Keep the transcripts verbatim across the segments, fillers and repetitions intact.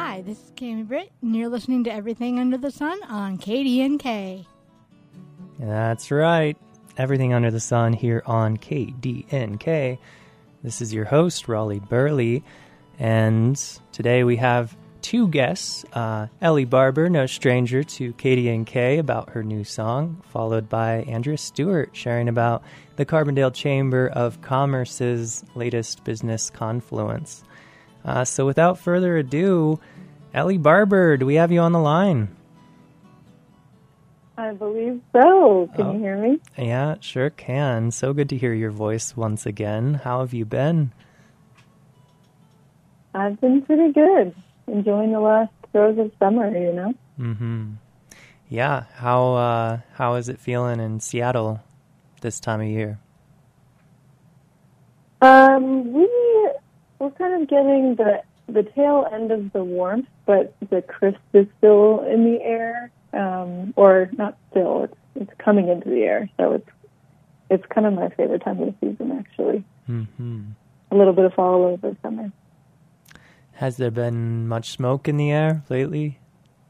Hi, this is Cami Britt, and you're listening to Everything Under the Sun on K D N K. That's right. Everything Under the Sun here on K D N K. This is your host, Raleigh Burley, and today we have two guests. Uh, Ellie Barber, no stranger to K D N K, about her new song, followed by Andrea Stewart sharing about the Carbondale Chamber of Commerce's latest business confluence. Uh, so without further ado, Ellie Barber, do we have you on the line? I believe so. Can oh, you hear me? Yeah, sure can. So good to hear your voice once again. How have you been? I've been pretty good. Enjoying the last throes of summer, you know? Mm-hmm. Yeah. How, uh, how is it feeling in Seattle this time of year? Um, we, we're kind of getting the, the tail end of the warmth, but the crisp is still in the air. Um, or not still, it's, it's coming into the air. So it's, it's kind of my favorite time of the season, actually. Mm-hmm. A little bit of fall over summer. Has there been much smoke in the air lately?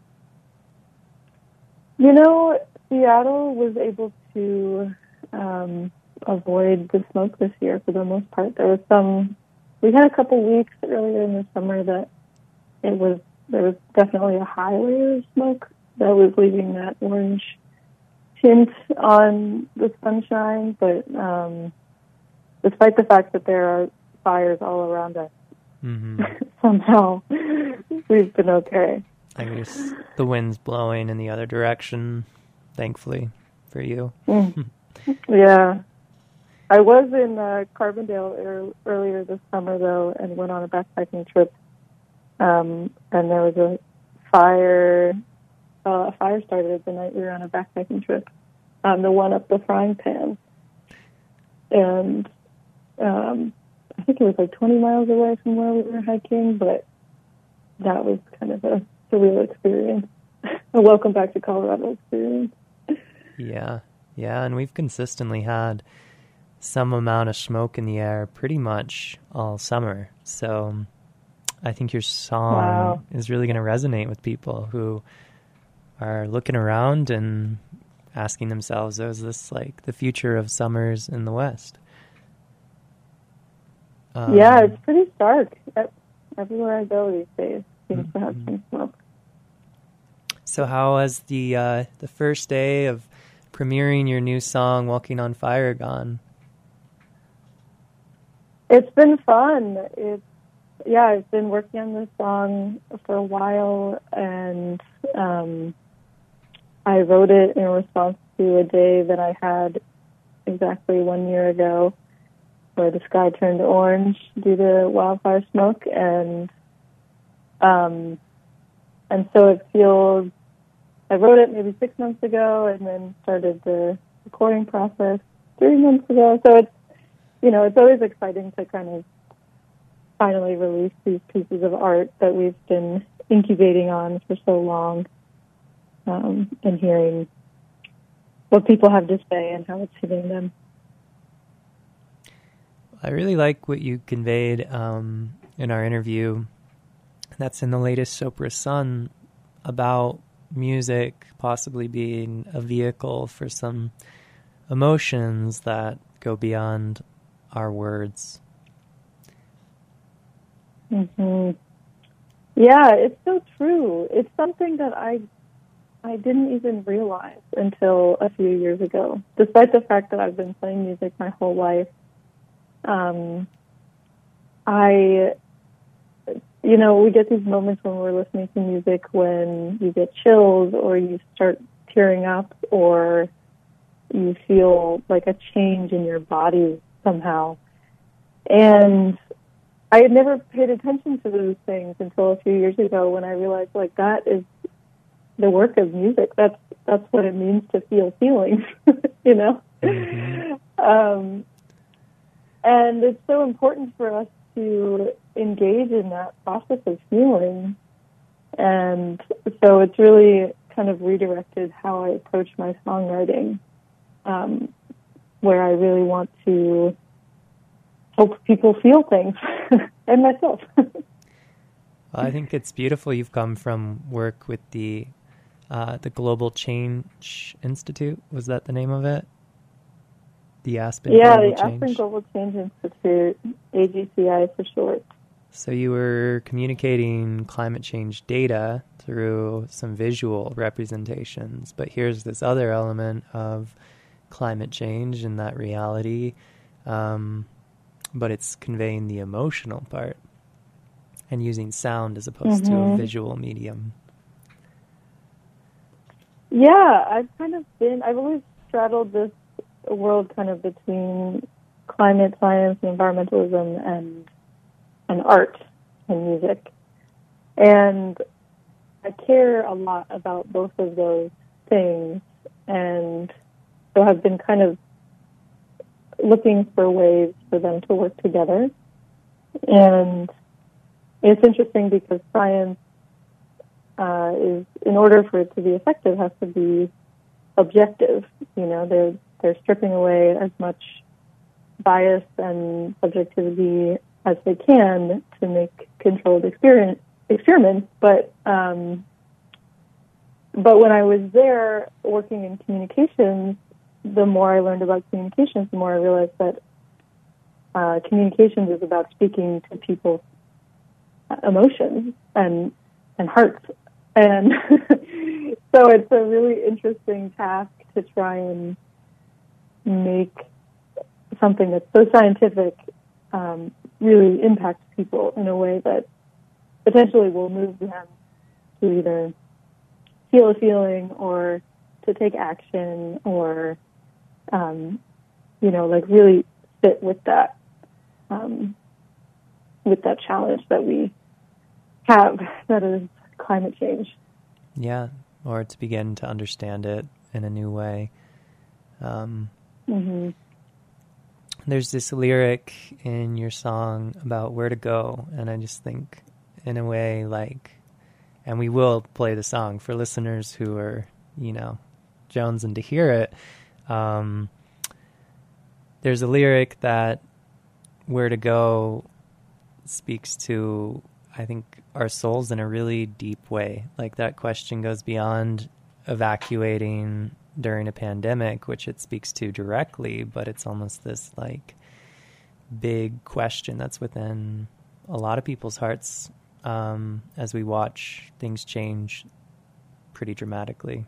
You know, Seattle was able to um, avoid the smoke this year for the most part. There was some, we had a couple weeks earlier in the summer that it was, there was definitely a high layer of smoke that was leaving that orange tint on the sunshine. But um, despite the fact that there are fires all around us, mm-hmm. somehow we've been okay. I guess the wind's blowing in the other direction, thankfully, for you. Mm. Yeah. I was in uh, Carbondale er- earlier this summer, though, and went on a backpacking trip. Um, and there was a fire... Uh, a fire started the night we were on a backpacking trip, um, the one up the Frying Pan. And um, I think it was like twenty miles away from where we were hiking, but that was kind of a surreal experience. A welcome back to Colorado experience. Yeah, yeah, and we've consistently had some amount of smoke in the air pretty much all summer. So I think your song wow. is really going to resonate with people who are looking around and asking themselves, oh, is this like the future of summers in the West? Um, yeah, it's pretty stark. Everywhere I go these days seems mm-hmm. to have some smoke. So how has the uh, the first day of premiering your new song, Walking on Fire, gone? It's been fun. It's yeah, I've been working on this song for a while, and um, I wrote it in response to a day that I had exactly one year ago where the sky turned orange due to wildfire smoke, and um, and so it feels, I wrote it maybe six months ago and then started the recording process three months ago. So it's, you know, it's always exciting to kind of finally release these pieces of art that we've been incubating on for so long, um, and hearing what people have to say and how it's hitting them. I really like what you conveyed um, in our interview that's in the latest Sopra Sun about music possibly being a vehicle for some emotions that go beyond our words. Mm-hmm. Yeah, it's so true. It's something that I I didn't even realize until a few years ago. Despite the fact that I've been playing music my whole life, um, I, you know, we get these moments when we're listening to music when you get chills or you start tearing up or you feel like a change in your body somehow. And I had never paid attention to those things until a few years ago when I realized, like, that is the work of music. That's that's what it means to feel feelings, you know? Mm-hmm. Um, and it's so important for us to engage in that process of feeling. And so it's really kind of redirected how I approach my songwriting, um, where I really want to help people feel things, and myself. Well, I think it's beautiful. You've come from work with the uh, the Global Change Institute. Was that the name of it? The Aspen Yeah, Global the Change. Aspen Global Change Institute, A G C I for short. So you were communicating climate change data through some visual representations, but here's this other element of climate change and that reality, um, but it's conveying the emotional part and using sound as opposed Mm-hmm. to a visual medium. Yeah, I've kind of been, I've always straddled this world kind of between climate science and environmentalism and and art and music. And I care a lot about both of those things. And so I've been kind of looking for ways for them to work together. And it's interesting because science uh, is, in order for it to be effective, has to be objective. You know, they're they're stripping away as much bias and subjectivity as they can to make controlled experience, experiments. But um, but when I was there working in communications, the more I learned about communications, the more I realized that uh, communications is about speaking to people's emotions and and hearts. And so it's a really interesting task to try and make something that's so scientific um, really impact people in a way that potentially will move them to either feel a feeling or to take action or, um, you know, like really sit with that, um, with that challenge that we have, that is climate change. Yeah, or to begin to understand it in a new way. Um, Mm-hmm. There's this lyric in your song about where to go, and I just think, in a way, like, and we will play the song for listeners who are, you know, jonesing to hear it. Um, there's a lyric that where to go speaks to, I think, our souls in a really deep way. Like, that question goes beyond evacuating during a pandemic, which it speaks to directly, but it's almost this like big question that's within a lot of people's hearts um, as we watch things change pretty dramatically.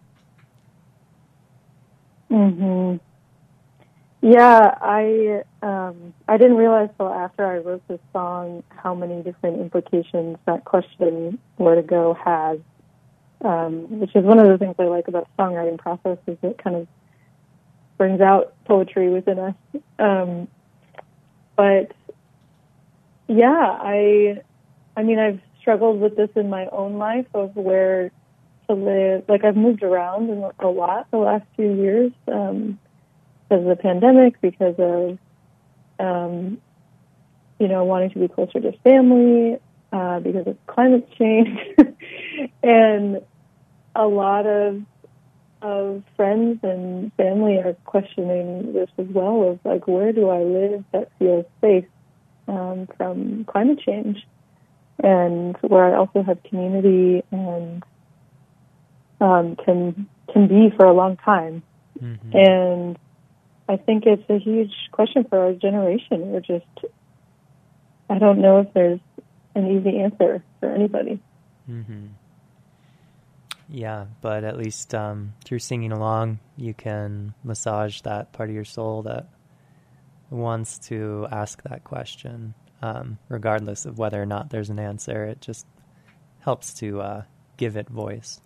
Mm-hmm. Yeah, I um, I didn't realize till after I wrote this song how many different implications that question, where to go, has. Um, which is one of the things I like about the songwriting process, is it kind of brings out poetry within us. Um, but yeah, I, I mean, I've struggled with this in my own life of where to live. Like, I've moved around a lot the last few years um, because of the pandemic, because of, um, you know, wanting to be closer to family, uh, because of climate change, and a lot of of friends and family are questioning this as well, of like, where do I live that feels safe um, from climate change, and where I also have community and um, can can be for a long time. Mm-hmm. And I think it's a huge question for our generation. We're just, I don't know if there's an easy answer for anybody. Mm-hmm. Yeah, but at least um, through singing along, you can massage that part of your soul that wants to ask that question, um, regardless of whether or not there's an answer. It just helps to uh, give it voice.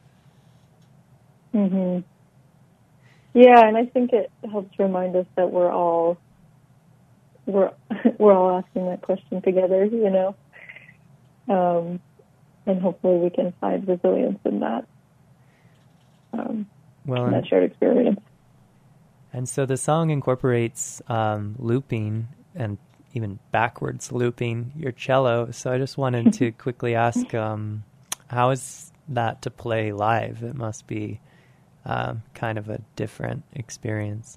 Mm-hmm. Yeah, and I think it helps remind us that we're all we're we're all asking that question together, you know. Um, and hopefully we can find resilience in that, um, well, in that shared experience. And so the song incorporates um, looping and even backwards looping your cello. So I just wanted to quickly ask, um, how is that to play live? It must be um, kind of a different experience.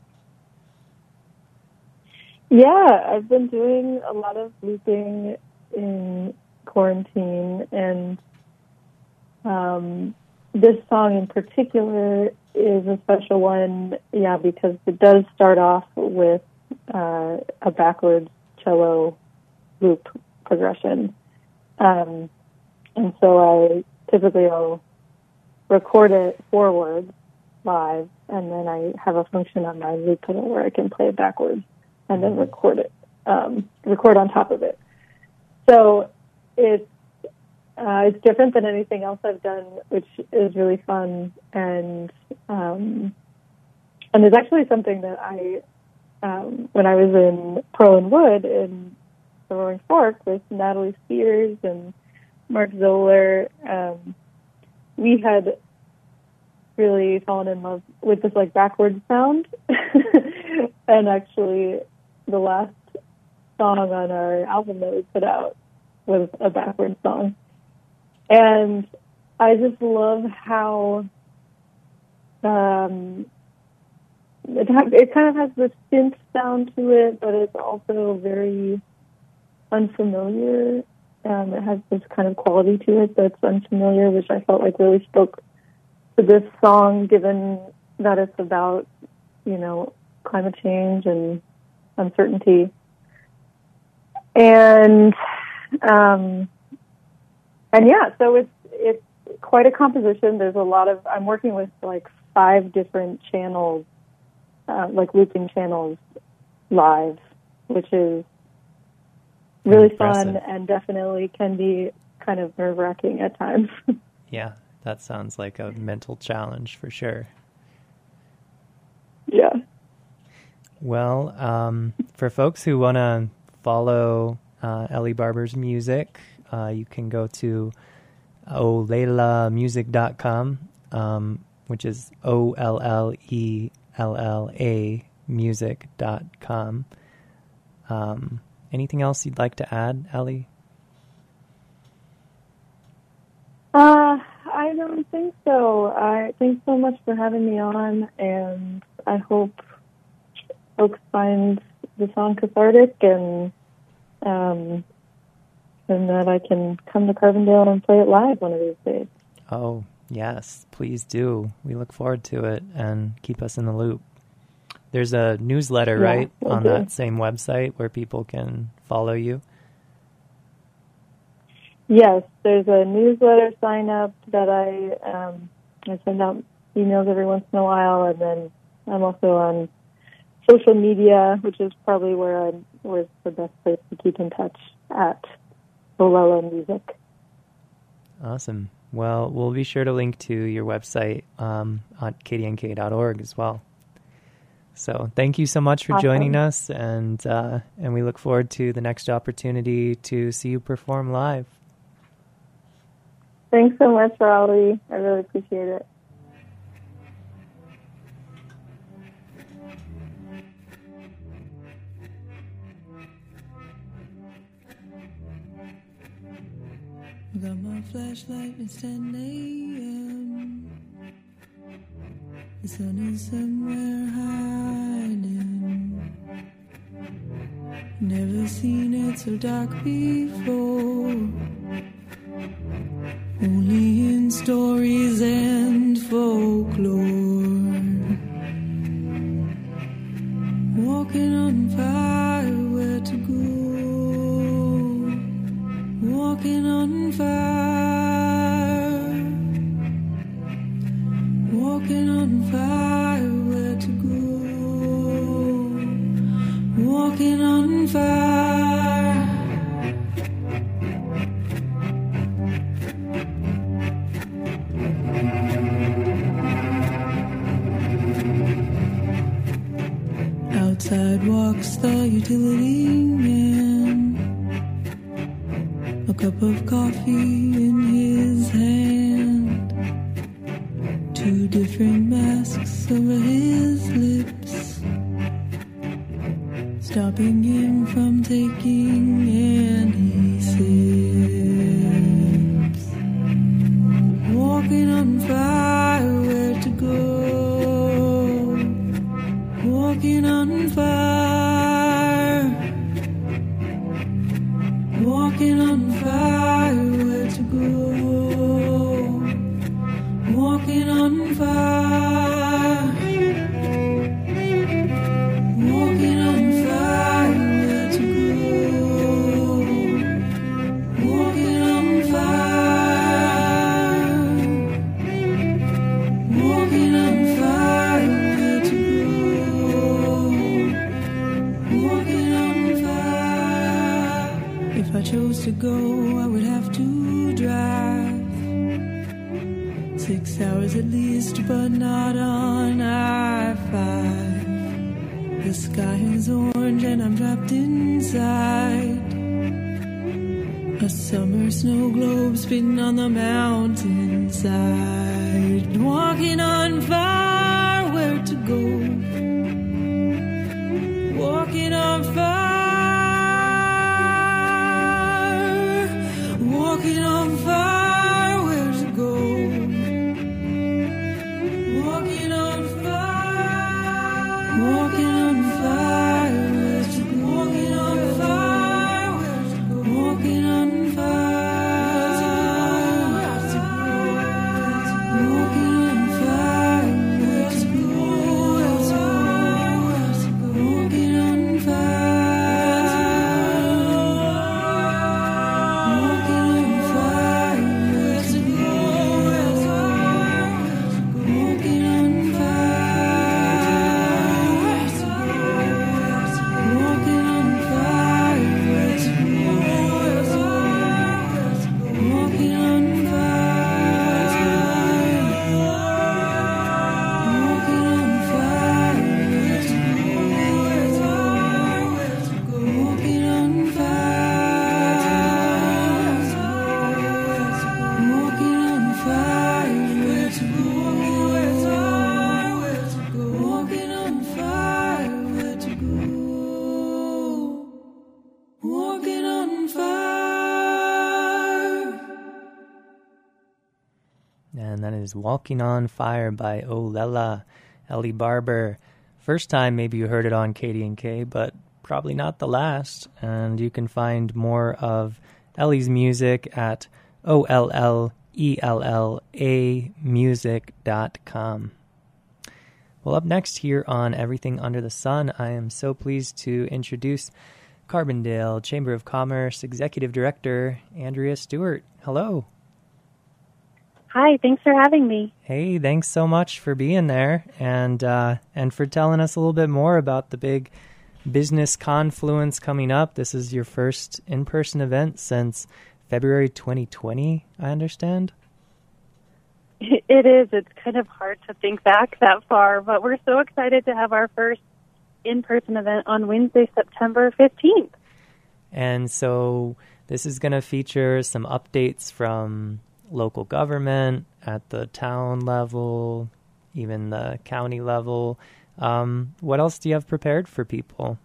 Yeah, I've been doing a lot of looping in quarantine, and um, this song in particular is a special one, yeah, because it does start off with uh, a backwards cello loop progression. Um, and so I typically I'll record it forward live, and then I have a function on my loop pedal where I can play it backwards and then record it, um, record on top of it. So it's uh, it's different than anything else I've done, which is really fun, and um, and it's actually something that I um, when I was in Pearl and Wood in the Roaring Fork with Natalie Spears and Mark Zoller, um, we had really fallen in love with this like backwards sound. And actually the last song on our album that we put out was a backwards song. And I just love how um, it, ha- it kind of has this synth sound to it, but it's also very unfamiliar. Um, it has this kind of quality to it that's unfamiliar, which I felt like really spoke to this song, given that it's about, you know, climate change and uncertainty. And, um, and yeah, so it's, it's quite a composition. There's a lot of, I'm working with like five different channels, uh, like looping channels live, which is really Impressive. fun and definitely can be kind of nerve-wracking at times. Yeah, that sounds like a mental challenge for sure. Yeah. Well, um, for folks who want to follow uh, Ellie Barber's music, uh, you can go to o lela music dot com, um, which is O L L E L L A music dot com. Um, anything else you'd like to add, Ellie? Uh, I don't think so. I thanks so much for having me on, and I hope folks find the song cathartic, and um, and that I can come to Carbondale and play it live one of these days. Oh, yes, please do. We look forward to it, and keep us in the loop. There's a newsletter, Yeah, right, will on do. that same website where people can follow you? Yes, there's a newsletter sign up that I um, I send out emails every once in a while, and then I'm also on social media, which is probably where I'm where's the best place to keep in touch at Olella Music. Awesome. Well, we'll be sure to link to your website um, on k d n k dot org as well. So thank you so much for Awesome. joining us, and uh, and we look forward to the next opportunity to see you perform live. Thanks so much, Raleigh. I really appreciate it. Got my flashlight, it's ten a.m. The sun is somewhere hiding. Never seen it so dark before. Only in stories and folklore. Walking on fire, where to go? Walking on fire. Walking on fire, where to go? Walking on fire. Outside walks the utility man, a cup of coffee in his hand, two different masks over his lips, stopping him from taking any sips. Walking on fire, where to go? Walking on fire, walking on fire. walking on fire, walking on fire, where to go, walking on fire, walking on fire, where to go, walking on fire. If I chose to go, I would have to drive six hours at least, but not on I five. The sky is orange and I'm trapped inside a summer snow globe spinning on the mountainside. Walking on fire, where to go? Walking on fire, walking on fire, where to go? Walking on fire, walking on fire, where to go? Walking on fire, where to go? Walking on fire, where to go? Walking on fire, where to go? Where to go? Walking on fire, walking on fire, where to go? Where to go? Walking on And that is Walking on Fire by Olela, Ellie Barber. First time maybe you heard it on K D N K, but probably not the last. And you can find more of Ellie's music at O L L E L L A music dot com. Well, up next here on Everything Under the Sun, I am so pleased to introduce Carbondale Chamber of Commerce Executive Director Andrea Stewart. Hello. Hi, thanks for having me. Hey, thanks so much for being there and uh, and for telling us a little bit more about the big business confluence coming up. This is your first in-person event since February twenty twenty, I understand. It is. It's kind of hard to think back that far, but we're so excited to have our first in-person event on Wednesday, September fifteenth. And so this is going to feature some updates from local government at the town level, even the county level. Um, what else do you have prepared for people?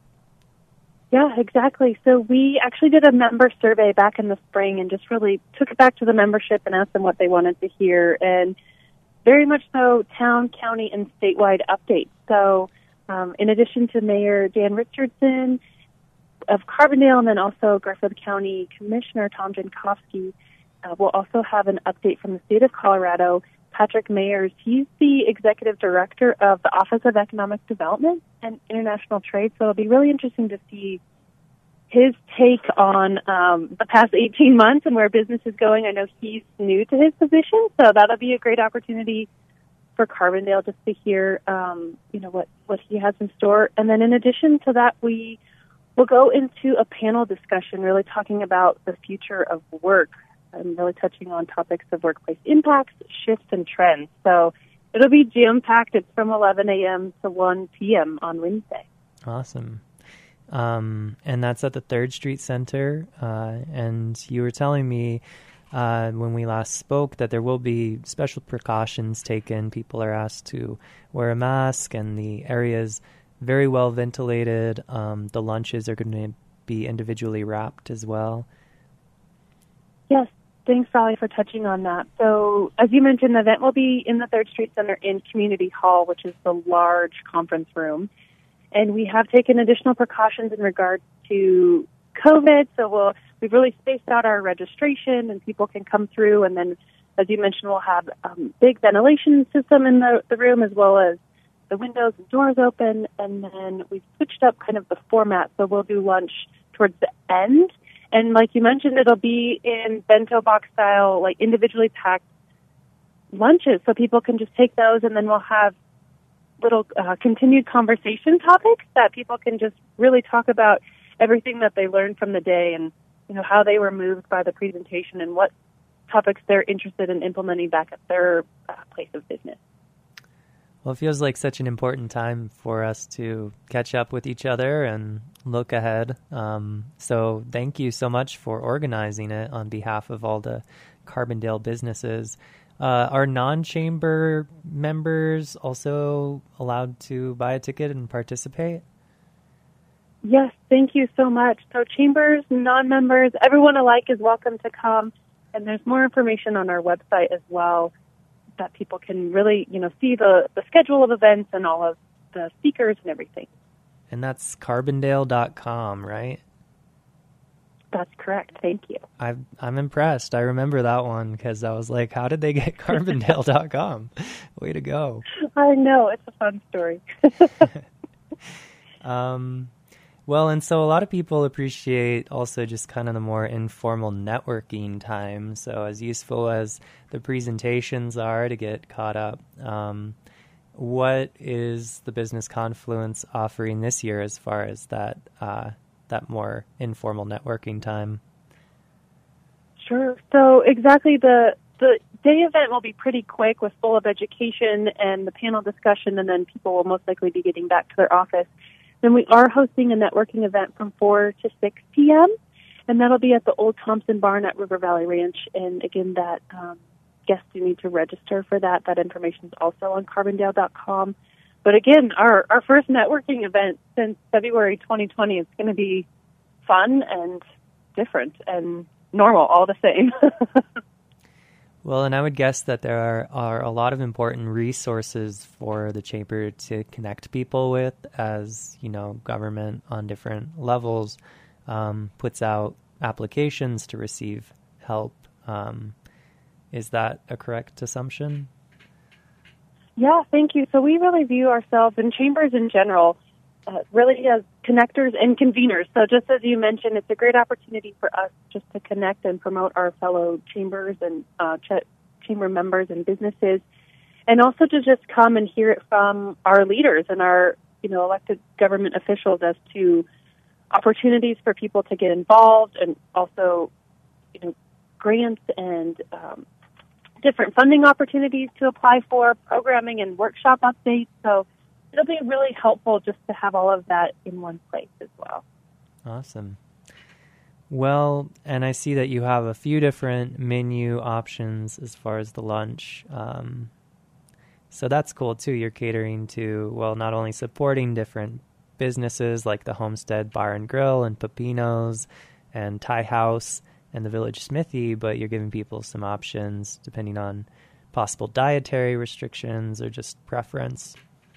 Yeah, exactly. So we actually did a member survey back in the spring and just really took it back to the membership and asked them what they wanted to hear. And very much so town, county, and statewide updates. So um, in addition to Mayor Dan Richardson of Carbondale and then also Garfield County Commissioner Tom Jankowski, Uh, we'll also have an update from the state of Colorado. Patrick Mayers, he's the executive director of the Office of Economic Development and International Trade, so it'll be really interesting to see his take on um, the past eighteen months and where business is going. I know he's new to his position, so that'll be a great opportunity for Carbondale just to hear, um, you know, what, what he has in store. And then in addition to that, we will go into a panel discussion really talking about the future of work. I'm really touching on topics of workplace impacts, shifts, and trends. So it'll be jam-packed. It's from eleven a.m. to one p.m. on Wednesday. Awesome. Um, and that's at the Third Street Center. Uh, and you were telling me uh, when we last spoke that there will be special precautions taken. People are asked to wear a mask, and the area is very well ventilated. Um, the lunches are going to be individually wrapped as well. Yes. Thanks, Sally, for touching on that. So, as you mentioned, the event will be in the Third Street Center in Community Hall, which is the large conference room. And we have taken additional precautions in regards to COVID. So, we'll, we've really spaced out our registration, and people can come through and then As you mentioned, we'll have a um, big ventilation system in the, the room, as well as the windows and doors open. And then we've switched up kind of the format, so we'll do lunch towards the end. And like you mentioned, it'll be in bento box style, like individually packed lunches, so people can just take those, and then we'll have little uh, continued conversation topics that people can just really talk about everything that they learned from the day, and you know how they were moved by the presentation and what topics they're interested in implementing back at their uh, place of business. Well, it feels like such an important time for us to catch up with each other and look ahead. Um, so thank you so much for organizing it on behalf of all the Carbondale businesses. Uh, are non-chamber members also allowed to buy a ticket and participate? Yes, thank you so much. So chambers, non-members, everyone alike is welcome to come. And there's more information on our website as well that people can really, you know, see the, the schedule of events and all of the speakers and everything. And that's carbondale dot com, right? That's correct. Thank you. I've, I'm impressed. I remember that one because I was like, how did they get carbondale dot com? Way to go. I know. It's a fun story. um, well, and so a lot of people appreciate also just kind of the more informal networking time. So as useful as the presentations are to get caught up, um, what is the Business Confluence offering this year as far as that uh, that more informal networking time? Sure. So exactly, the the day event will be pretty quick with full of education and the panel discussion, and then people will most likely be getting back to their office. Then we are hosting a networking event from four to six p.m., and that'll be at the Old Thompson Barn at River Valley Ranch. And again, that um, guests do need to register for that. That information is also on carbondale dot com. But again, our, our first networking event since February twenty twenty is going to be fun and different and normal, all the same. Well, and I would guess that there are, are a lot of important resources for the chamber to connect people with, as, you know, government on different levels um, puts out applications to receive help. Um, is that a correct assumption? Yeah, thank you. So we really view ourselves and chambers in general uh, really as connectors and conveners. So just as you mentioned, it's a great opportunity for us just to connect and promote our fellow chambers and uh, ch- chamber members and businesses, and also to just come and hear it from our leaders and our, you know, elected government officials as to opportunities for people to get involved, and also, you know, grants and um, different funding opportunities to apply for, programming and workshop updates. So it'll be really helpful just to have all of that in one place as well. Awesome. Well, and I see that you have a few different menu options as far as the lunch. Um, so that's cool too. You're catering to, well, not only supporting different businesses like the Homestead Bar and Grill and Pepinos and Thai House and the Village Smithy, but you're giving people some options depending on possible dietary restrictions or just preference.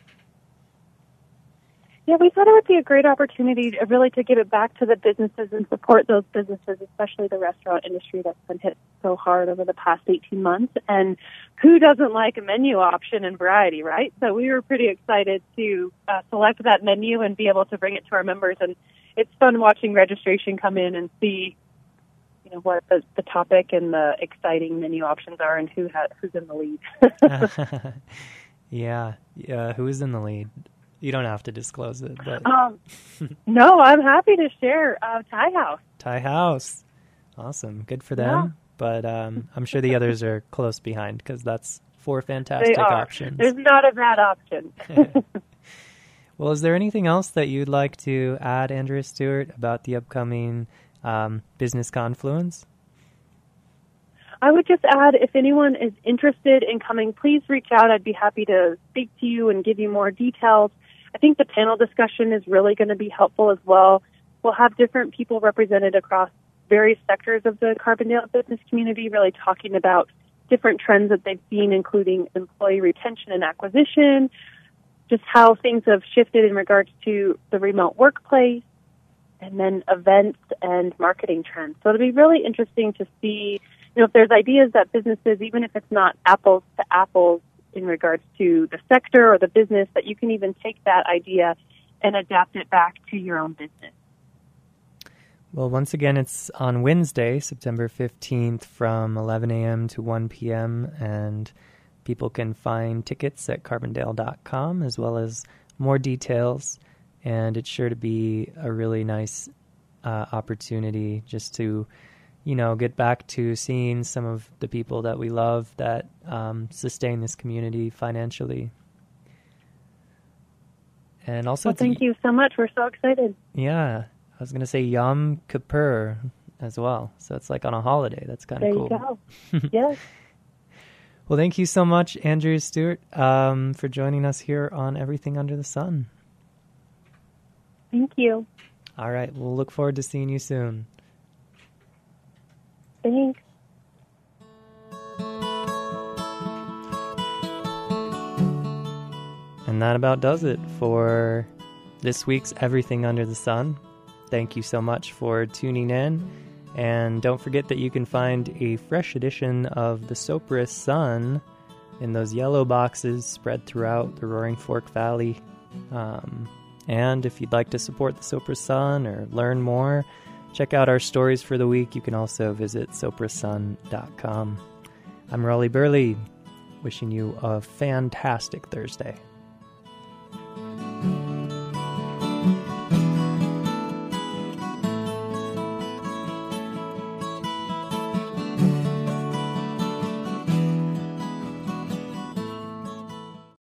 Yeah, we thought it would be a great opportunity to really to give it back to the businesses and support those businesses, especially the restaurant industry that's been hit so hard over the past eighteen months. And who doesn't like a menu option and variety, right? So we were pretty excited to uh, select that menu and be able to bring it to our members. And it's fun watching registration come in and see, you know, what the, the topic and the exciting menu options are and who ha- who's in the lead. yeah, yeah. Who is in the lead? You don't have to disclose it, but um, no, I'm happy to share uh, Thai House. Thai House, awesome, good for them. Yeah. But um, I'm sure the others are close behind because that's four fantastic They are. options. There's not a bad option. Well, is there anything else that you'd like to add, Andrea Stewart, about the upcoming um, Business Confluence? I would just add, if anyone is interested in coming, please reach out. I'd be happy to speak to you and give you more details. I think the panel discussion is really going to be helpful as well. We'll have different people represented across various sectors of the Carbondale business community, really talking about different trends that they've seen, including employee retention and acquisition, just how things have shifted in regards to the remote workplace, and then events and marketing trends. So it'll be really interesting to see you know, if there's ideas that businesses, even if it's not apples to apples in regards to the sector or the business, that you can even take that idea and adapt it back to your own business. Well, once again, it's on Wednesday, September fifteenth from eleven a.m. to one p.m., and people can find tickets at carbondale dot com as well as more details, and it's sure to be a really nice uh, opportunity just to, you know, get back to seeing some of the people that we love that um, sustain this community financially. And also, well, thank you so much. We're so excited. Yeah. I was going to say Yom Kippur as well. So it's like on a holiday. That's kind of cool. There you go. Yes. Well, thank you so much, Andrea Stewart, um, for joining us here on Everything Under the Sun. Thank you. All right. We'll look forward to seeing you soon. Thanks. And that about does it for this week's Everything Under the Sun. Thank you so much for tuning in. And don't forget that you can find a fresh edition of the Sopris Sun in those yellow boxes spread throughout the Roaring Fork Valley. Um, and if you'd like to support the Sopris Sun or learn more, check out our stories for the week. You can also visit sopris sun dot com. I'm Raleigh Burley, wishing you a fantastic Thursday.